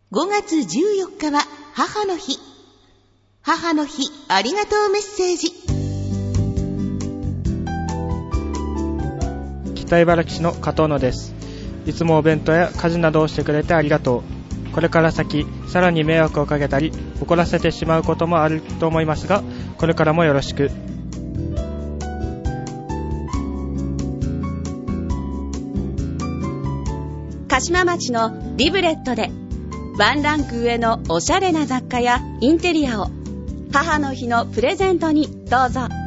5月14日は母の日。母の日ありがとうメッセージ。 北茨城市の加藤野です。いつもお弁当や家事などをしてくれてありがとう。これから先さらに迷惑をかけたり怒らせてしまうこともあると思いますが、これからもよろしく。 鹿島町のリブレットでワンランク上のおしゃれな雑貨やインテリアを母の日のプレゼントにどうぞ。